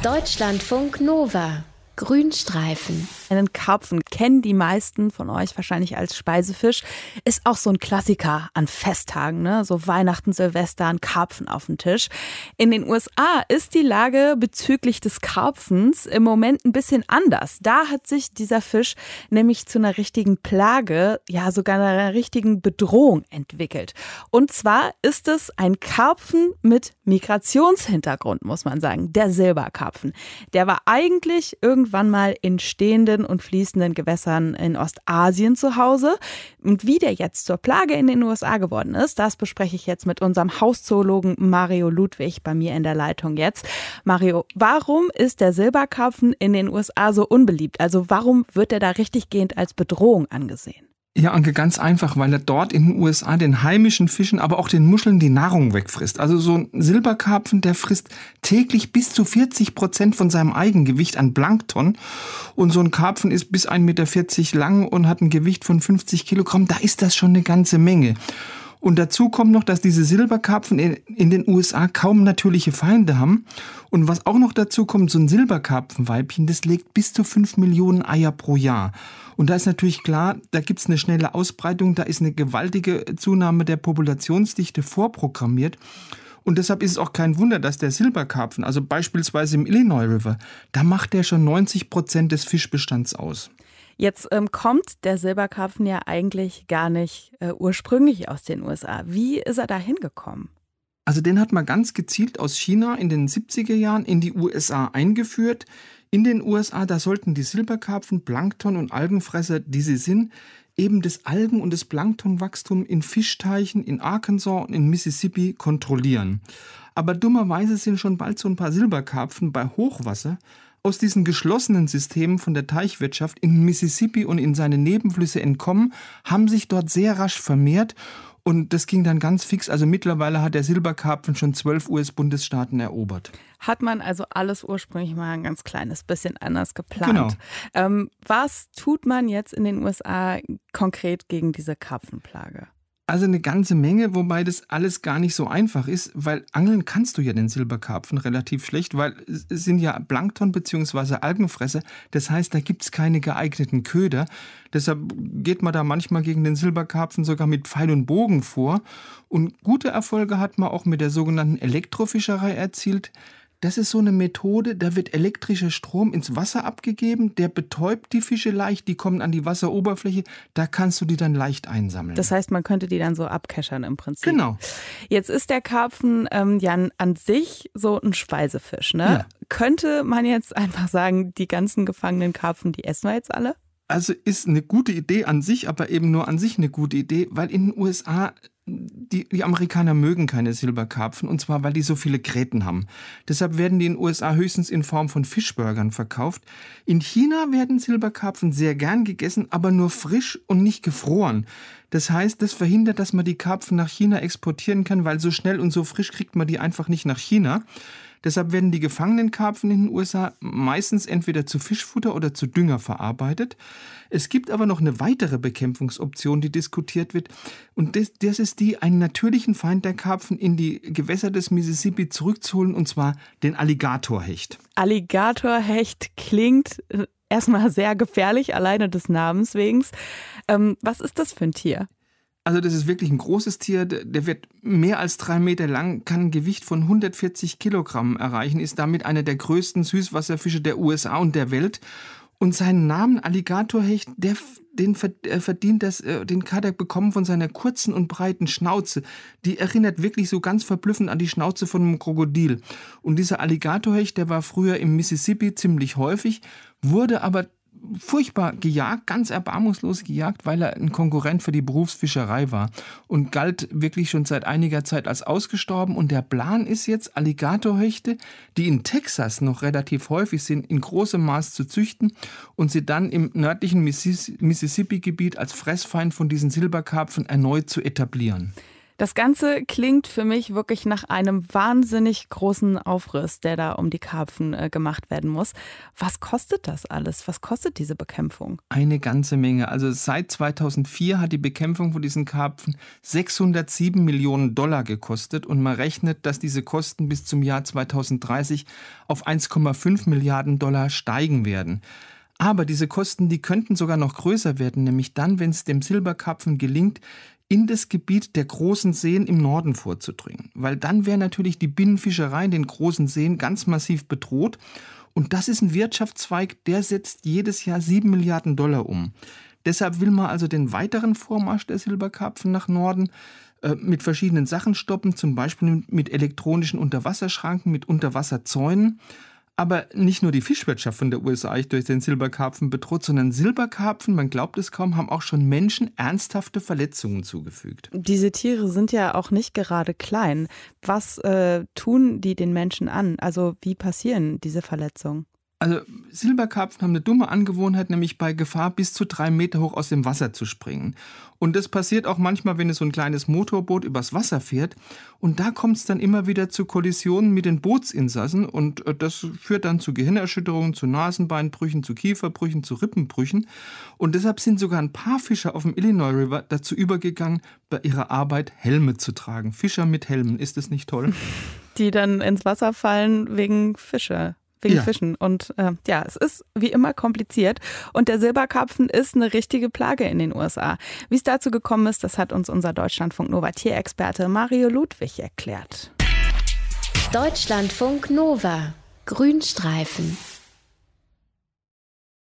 Deutschlandfunk Nova. Grünstreifen. Einen Karpfen kennen die meisten von euch wahrscheinlich als Speisefisch. Ist auch so ein Klassiker an Festtagen, ne? So Weihnachten, Silvester, ein Karpfen auf dem Tisch. In den USA ist die Lage bezüglich des Karpfens im Moment ein bisschen anders. Da hat sich dieser Fisch nämlich zu einer richtigen Plage, ja sogar einer richtigen Bedrohung entwickelt. Und zwar ist es ein Karpfen mit Migrationshintergrund, muss man sagen, der Silberkarpfen. Der war eigentlich irgendwann mal in stehenden und fließenden Gewässern in Ostasien zu Hause. Und wie der jetzt zur Plage in den USA geworden ist, das bespreche ich jetzt mit unserem Hauszoologen Mario Ludwig bei mir in der Leitung jetzt. Mario, warum ist der Silberkarpfen in den USA so unbeliebt? Also warum wird er da richtiggehend als Bedrohung angesehen? Ja, Anke, ganz einfach, weil er dort in den USA den heimischen Fischen, aber auch den Muscheln die Nahrung wegfrisst. Also so ein Silberkarpfen, der frisst täglich bis zu 40% von seinem Eigengewicht an Plankton. Und so ein Karpfen ist bis 1,40 Meter lang und hat ein Gewicht von 50 Kilogramm. Da ist das schon eine ganze Menge. Und dazu kommt noch, dass diese Silberkarpfen in den USA kaum natürliche Feinde haben. Und was auch noch dazu kommt, so ein Silberkarpfenweibchen, das legt bis zu 5 Millionen Eier pro Jahr. Und da ist natürlich klar, da gibt's eine schnelle Ausbreitung, da ist eine gewaltige Zunahme der Populationsdichte vorprogrammiert. Und deshalb ist es auch kein Wunder, dass der Silberkarpfen, also beispielsweise im Illinois River, da macht der schon 90% des Fischbestands aus. Jetzt kommt der Silberkarpfen ja eigentlich gar nicht ursprünglich aus den USA. Wie ist er da hingekommen? Also den hat man ganz gezielt aus China in den 70er Jahren in die USA eingeführt. In den USA, da sollten die Silberkarpfen, Plankton- und Algenfresser, die sie sind, eben das Algen- und das Planktonwachstum in Fischteichen in Arkansas und in Mississippi kontrollieren. Aber dummerweise sind schon bald so ein paar Silberkarpfen bei Hochwasser aus diesen geschlossenen Systemen von der Teichwirtschaft in Mississippi und in seine Nebenflüsse entkommen, haben sich dort sehr rasch vermehrt und das ging dann ganz fix. Also mittlerweile hat der Silberkarpfen schon 12 US-Bundesstaaten erobert. Hat man also alles ursprünglich mal ein ganz kleines bisschen anders geplant. Genau. Was tut man jetzt in den USA konkret gegen diese Karpfenplage? Also eine ganze Menge, wobei das alles gar nicht so einfach ist, weil angeln kannst du ja den Silberkarpfen relativ schlecht, weil es sind ja Plankton- bzw. Algenfresser. Das heißt, da gibt's keine geeigneten Köder. Deshalb geht man da manchmal gegen den Silberkarpfen sogar mit Pfeil und Bogen vor. Und gute Erfolge hat man auch mit der sogenannten Elektrofischerei erzielt. Das ist so eine Methode, da wird elektrischer Strom ins Wasser abgegeben, der betäubt die Fische leicht, die kommen an die Wasseroberfläche, da kannst du die dann leicht einsammeln. Das heißt, man könnte die dann so abkeschern im Prinzip. Genau. Jetzt ist der Karpfen ja an sich so ein Speisefisch, ne? Ja. Könnte man jetzt einfach sagen, die ganzen gefangenen Karpfen, die essen wir jetzt alle? Also ist eine gute Idee an sich, aber eben nur an sich eine gute Idee, weil in den USA die Amerikaner mögen keine Silberkarpfen, und zwar, weil die so viele Gräten haben. Deshalb werden die in den USA höchstens in Form von Fischburgern verkauft. In China werden Silberkarpfen sehr gern gegessen, aber nur frisch und nicht gefroren. Das heißt, das verhindert, dass man die Karpfen nach China exportieren kann, weil so schnell und so frisch kriegt man die einfach nicht nach China. Deshalb werden die gefangenen Karpfen in den USA meistens entweder zu Fischfutter oder zu Dünger verarbeitet. Es gibt aber noch eine weitere Bekämpfungsoption, die diskutiert wird. Und das ist die, einen natürlichen Feind der Karpfen in die Gewässer des Mississippi zurückzuholen, und zwar den Alligatorhecht. Alligatorhecht klingt erstmal sehr gefährlich, alleine des Namens wegen. Was ist das für ein Tier? Also das ist wirklich ein großes Tier, der wird mehr als 3 Meter lang, kann ein Gewicht von 140 Kilogramm erreichen, ist damit einer der größten Süßwasserfische der USA und der Welt. Und seinen Namen Alligatorhecht, den hat er bekommen von seiner kurzen und breiten Schnauze. Die erinnert wirklich so ganz verblüffend an die Schnauze von einem Krokodil. Und dieser Alligatorhecht, der war früher im Mississippi ziemlich häufig, wurde aber furchtbar gejagt, ganz erbarmungslos gejagt, weil er ein Konkurrent für die Berufsfischerei war und galt wirklich schon seit einiger Zeit als ausgestorben. Und der Plan ist jetzt, Alligatorhechte, die in Texas noch relativ häufig sind, in großem Maß zu züchten und sie dann im nördlichen Mississippi-Gebiet als Fressfeind von diesen Silberkarpfen erneut zu etablieren. Das Ganze klingt für mich wirklich nach einem wahnsinnig großen Aufriss, der da um die Karpfen gemacht werden muss. Was kostet das alles? Was kostet diese Bekämpfung? Eine ganze Menge. Also seit 2004 hat die Bekämpfung von diesen Karpfen 607 Millionen Dollar gekostet und man rechnet, dass diese Kosten bis zum Jahr 2030 auf 1,5 Milliarden Dollar steigen werden. Aber diese Kosten, die könnten sogar noch größer werden, nämlich dann, wenn es dem Silberkarpfen gelingt, in das Gebiet der großen Seen im Norden vorzudringen. Weil dann wäre natürlich die Binnenfischerei in den großen Seen ganz massiv bedroht. Und das ist ein Wirtschaftszweig, der setzt jedes Jahr 7 Milliarden Dollar um. Deshalb will man also den weiteren Vormarsch der Silberkarpfen nach Norden mit verschiedenen Sachen stoppen, zum Beispiel mit elektronischen Unterwasserschranken, mit Unterwasserzäunen. Aber nicht nur die Fischwirtschaft von der USA ist durch den Silberkarpfen bedroht, sondern Silberkarpfen, man glaubt es kaum, haben auch schon Menschen ernsthafte Verletzungen zugefügt. Diese Tiere sind ja auch nicht gerade klein. Was tun die den Menschen an? Also wie passieren diese Verletzungen? Also Silberkarpfen haben eine dumme Angewohnheit, nämlich bei Gefahr bis zu 3 Meter hoch aus dem Wasser zu springen. Und das passiert auch manchmal, wenn es so ein kleines Motorboot übers Wasser fährt. Und da kommt es dann immer wieder zu Kollisionen mit den Bootsinsassen. Und das führt dann zu Gehirnerschütterungen, zu Nasenbeinbrüchen, zu Kieferbrüchen, zu Rippenbrüchen. Und deshalb sind sogar ein paar Fischer auf dem Illinois River dazu übergegangen, bei ihrer Arbeit Helme zu tragen. Fischer mit Helmen, ist das nicht toll? Die dann ins Wasser fallen wegen Fischen. Und es ist wie immer kompliziert. Und der Silberkarpfen ist eine richtige Plage in den USA. Wie es dazu gekommen ist, das hat uns unser Deutschlandfunk Nova Tierexperte Mario Ludwig erklärt. Deutschlandfunk Nova. Grünstreifen.